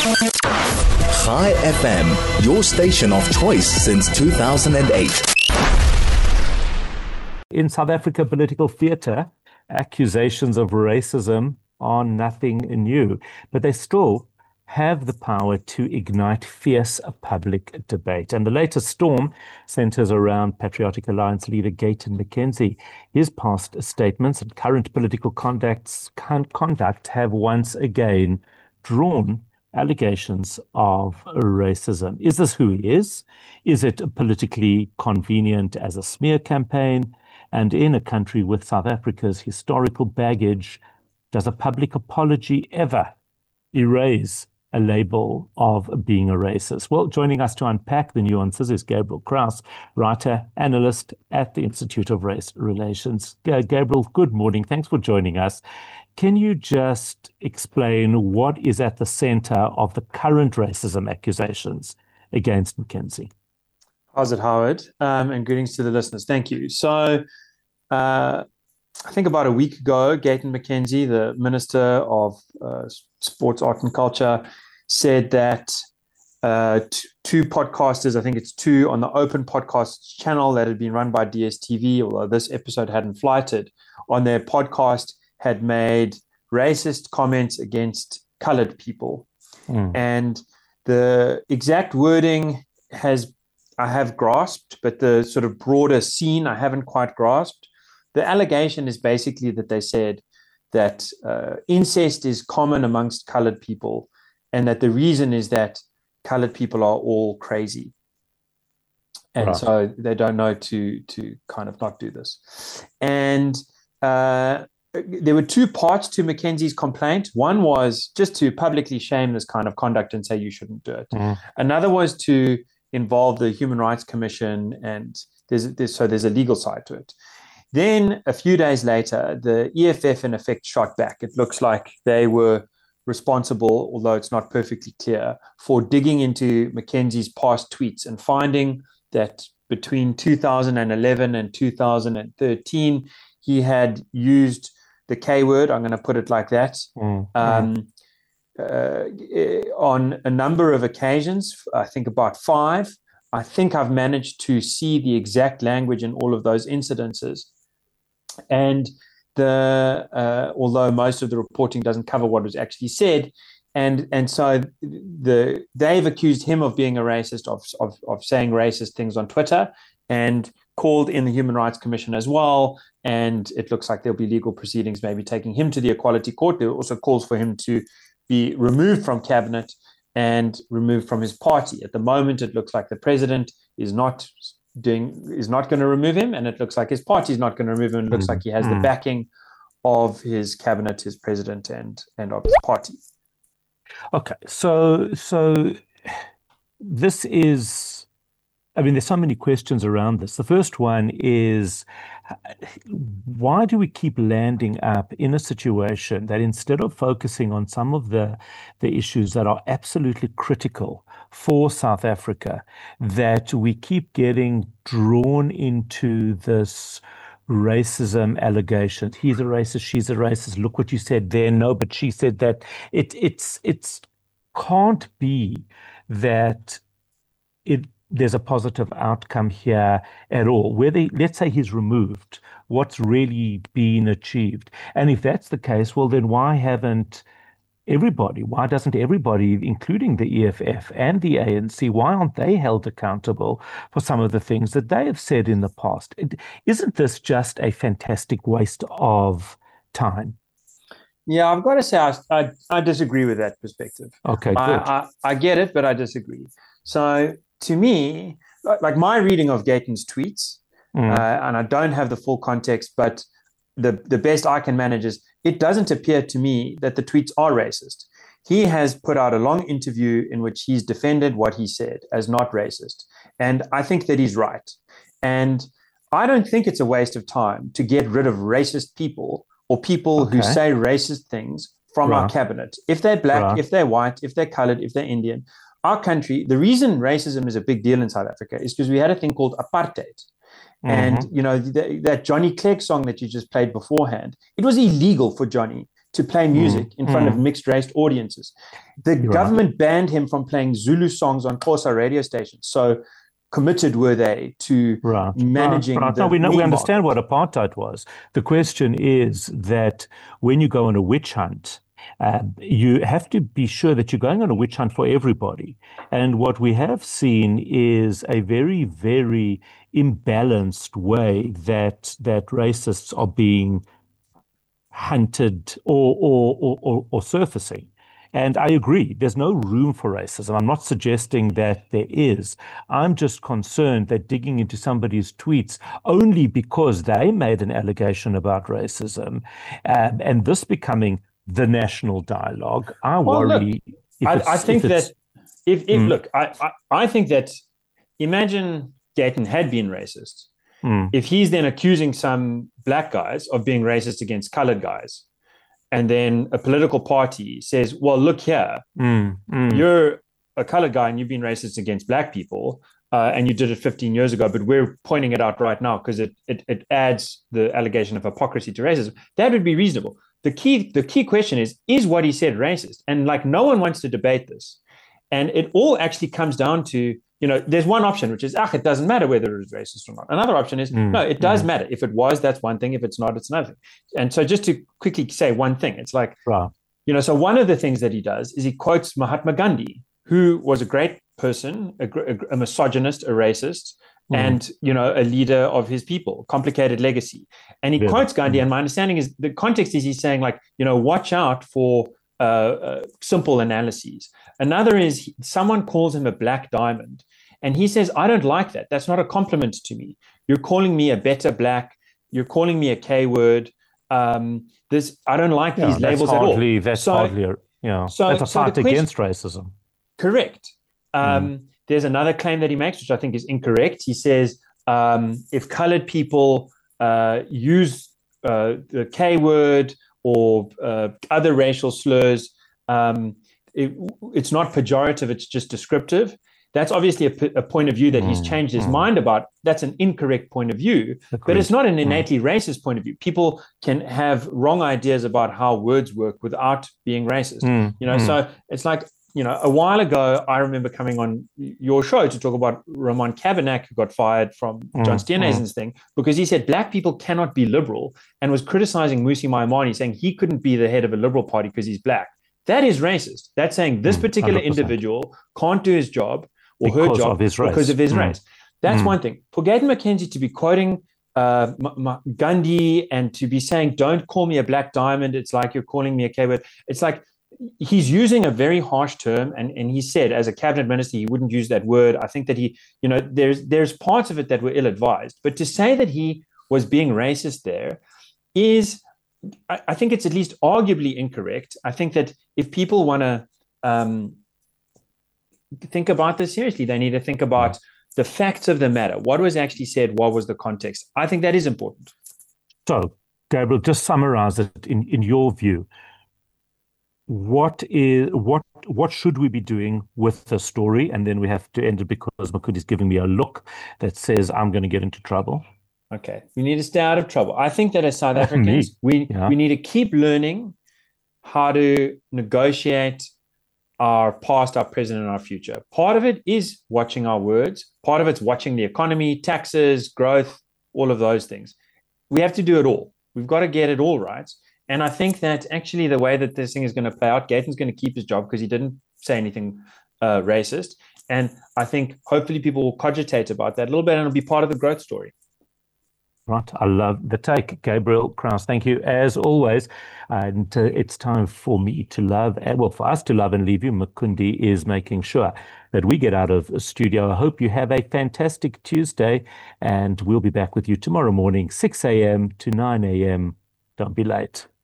Chai FM, your station of choice since 2008. In South Africa political theatre, accusations of racism are nothing new, but they still have the power to ignite fierce public debate. And the latest storm centers around Patriotic Alliance leader Gayton McKenzie. His past statements and current political conduct have once again drawn allegations of racism. Is this who he is? Is it politically convenient as a smear campaign? And in a country with South Africa's historical baggage, does a public apology ever erase a label of being a racist? Well, joining us to unpack the nuances is Gabriel Kraus, writer, analyst at the Institute of Race Relations. Gabriel, good morning. Thanks for joining us. Can you just explain what is at the center of the current racism accusations against McKenzie? How's it, Howard? And greetings to the listeners. Thank you. So I think about a week ago, Gayton McKenzie, the Minister of Sports, Art and Culture, said that two podcasters, I think it's two on the Open Podcasts channel that had been run by DSTV, although this episode hadn't flighted, on their podcast had made racist comments against colored people. And the exact wording I have grasped, but the sort of broader scene I haven't quite grasped. The allegation is basically that they said that incest is common amongst colored people, and that the reason is that colored people are all crazy. And so they don't know to kind of not do this. And there were two parts to McKenzie's complaint. One was just to publicly shame this kind of conduct and say you shouldn't do it. Another was to involve the Human Rights Commission, and there's a legal side to it. Then a few days later, the EFF in effect shot back. It looks like they were responsible, although it's not perfectly clear, for digging into McKenzie's past tweets and finding that between 2011 and 2013, he had used the K word, I'm going to put it like that, on a number of occasions, I think about 5. I think I've managed to see the exact language in all of those incidences. And although most of the reporting doesn't cover what was actually said, and so they've accused him of being a racist, of saying racist things on Twitter, and called in the Human Rights Commission as well. And it looks like there'll be legal proceedings, maybe taking him to the Equality Court. There are also calls for him to be removed from cabinet and removed from his party. At the moment, it looks like the president is not going to remove him, and it looks like his party is not going to remove him. It looks like he has the backing of his cabinet, his president, and of his party. Okay, so this is, I mean, there's so many questions around this. The first one is, why do we keep landing up in a situation that instead of focusing on some of the issues that are absolutely critical for South Africa, that we keep getting drawn into this racism allegation? He's a racist, she's a racist. Look what you said there. No, but she said that. It's can't be that there's a positive outcome here at all. Let's say he's removed, what's really been achieved? And if that's the case, well, then why doesn't everybody, including the EFF and the ANC, why aren't they held accountable for some of the things that they have said in the past? Isn't this just a fantastic waste of time? Yeah, I've got to say, I disagree with that perspective. Okay, good. I get it, but I disagree. So to me, like my reading of Gayton's tweets, and I don't have the full context, but the best I can manage is it doesn't appear to me that the tweets are racist. He has put out a long interview in which he's defended what he said as not racist. And I think that he's right. And I don't think it's a waste of time to get rid of racist people or people who say racist things from our cabinet. If they're black, if they're white, if they're colored, if they're Indian. Our country, the reason racism is a big deal in South Africa is because we had a thing called apartheid. And, you know, that Johnny Clegg song that you just played beforehand, it was illegal for Johnny to play music in front of mixed race audiences. The government banned him from playing Zulu songs on Xhosa radio stations. So committed were they to managing the No, we understand what apartheid was. The question is that when you go on a witch hunt, you have to be sure that you're going on a witch hunt for everybody. And what we have seen is a very, very imbalanced way that racists are being hunted or surfacing. And I agree, there's no room for racism. I'm not suggesting that there is. I'm just concerned that digging into somebody's tweets only because they made an allegation about racism and this becoming the national dialogue, I worry. I think that imagine Gayton had been racist. If he's then accusing some black guys of being racist against colored guys, and then a political party says, well, look here, you're a colored guy and you've been racist against black people, and you did it 15 years ago, but we're pointing it out right now because it adds the allegation of hypocrisy to racism. That would be reasonable. The key question is what he said racist? And like, no one wants to debate this. And it all actually comes down to, there's one option, which is, it doesn't matter whether it is racist or not. Another option is, no, it does matter. If it was, that's one thing. If it's not, it's another thing. And so just to quickly say one thing, it's like, so one of the things that he does is he quotes Mahatma Gandhi, who was a great person, a misogynist, a racist, and, a leader of his people, complicated legacy. And he quotes Gandhi. And my understanding is the context is he's saying like, watch out for simple analyses. Another is someone calls him a black diamond. And he says, I don't like that. That's not a compliment to me. You're calling me a better black. You're calling me a K word. I don't like these labels at all. That's a fight against racism. Correct. There's another claim that he makes, which I think is incorrect. He says, if colored people use the K word or other racial slurs, it's not pejorative, it's just descriptive. That's obviously a point of view that he's changed his mind about. That's an incorrect point of view, but it's not an innately racist point of view. People can have wrong ideas about how words work without being racist. So it's like, a while ago, I remember coming on your show to talk about Ramon Cabernac, who got fired from John Steenhuisen's thing, because he said black people cannot be liberal and was criticizing Musi Maimane, saying he couldn't be the head of a liberal party because he's black. That is racist. That's saying this particular 100%. Individual can't do his job or her job because of his race. That's one thing. For Gayton McKenzie to be quoting Gandhi and to be saying, don't call me a black diamond, it's like you're calling me a K-word. It's like he's using a very harsh term, and he said as a cabinet minister he wouldn't use that word. I think that there's parts of it that were ill-advised, but to say that he was being racist there is, I think it's at least arguably incorrect. I think that if people want to think about this seriously, they need to think about the facts of the matter. What was actually said? What was the context? I think that is important. So, Gabriel, just summarize it in your view. What should we be doing with the story? And then we have to end it because Makundi's giving me a look that says I'm going to get into trouble. Okay, we need to stay out of trouble. I think that as South Africans, we need to keep learning how to negotiate our past, our present, and our future. Part of it is watching our words. Part of it's watching the economy, taxes, growth, all of those things. We have to do it all. We've got to get it all right. And I think that actually the way that this thing is going to play out, Gayton's going to keep his job because he didn't say anything racist. And I think hopefully people will cogitate about that a little bit and it'll be part of the growth story. Right. I love the take. Gabriel Kraus, thank you as always. And it's time for me to love, for us to love and leave you. Makundi is making sure that we get out of the studio. I hope you have a fantastic Tuesday and we'll be back with you tomorrow morning, 6 a.m. to 9 a.m. Don't be late.